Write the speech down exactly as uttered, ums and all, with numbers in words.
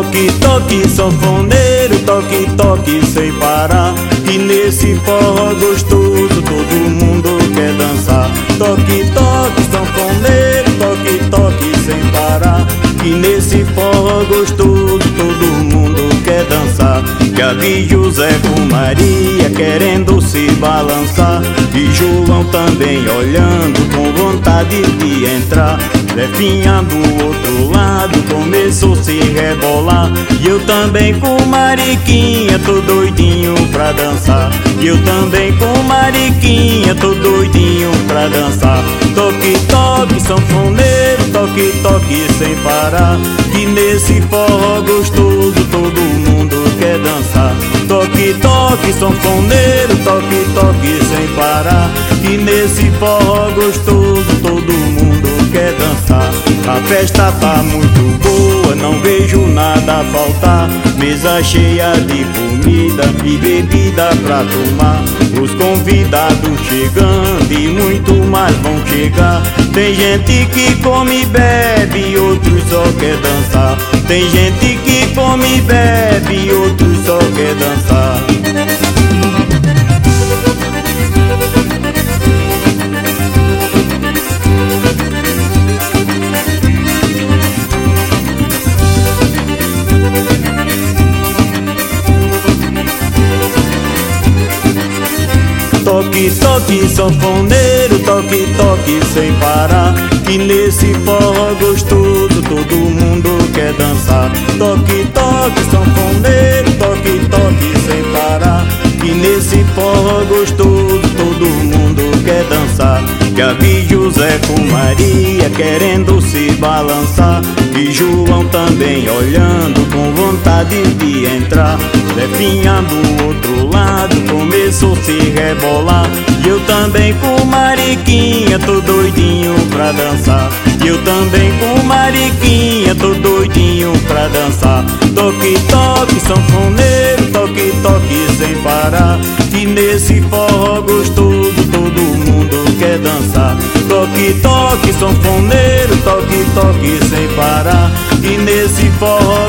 Toque, toque, sanfoneiro, toque, toque sem parar, que nesse forró gostoso todo mundo quer dançar. Toque, toque, sanfoneiro, toque, toque sem parar, que nesse forró gostoso todo mundo quer dançar. Já vi José com Maria querendo se balançar, e João também olhando com vontade de entrar. Zefinha do outro lado começou a se rebolar, e eu também com Mariquinha tô doidinho pra dançar. E eu também com Mariquinha tô doidinho pra dançar. Toque, toque, sanfoneiro, toque, toque sem parar, que nesse forró gostoso todo mundo quer dançar. Toque, toque, sanfoneiro, toque, toque sem parar, que nesse forró gostoso todo mundo quer dançar. A festa tá muito boa, não vejo nada faltar, mesa cheia de comida e bebida pra tomar. Os convidados chegando e muito mais vão chegar. Tem gente que come e bebe, outros só quer dançar. Tem gente que come e bebe, outros só quer dançar. Toque, toque, sanfoneiro, toque, toque sem parar, que nesse forró gostoso todo mundo quer dançar. Toque, toque, sanfoneiro, toque, toque sem parar, que nesse forró gostoso todo mundo quer dançar. Já vi José com Maria querendo se balançar, e João também olhando com vontade de entrar. Zefinha do outro lado começou a se rebolar, e eu também com Mariquinha tô doidinho pra dançar. E eu também com Mariquinha tô doidinho pra dançar. Toque, toque, sanfoneiro, toque, toque sem parar, que nesse forró gostoso todo mundo quer dançar. Toque, toque, sanfoneiro, toque, toque sem parar, que nesse forró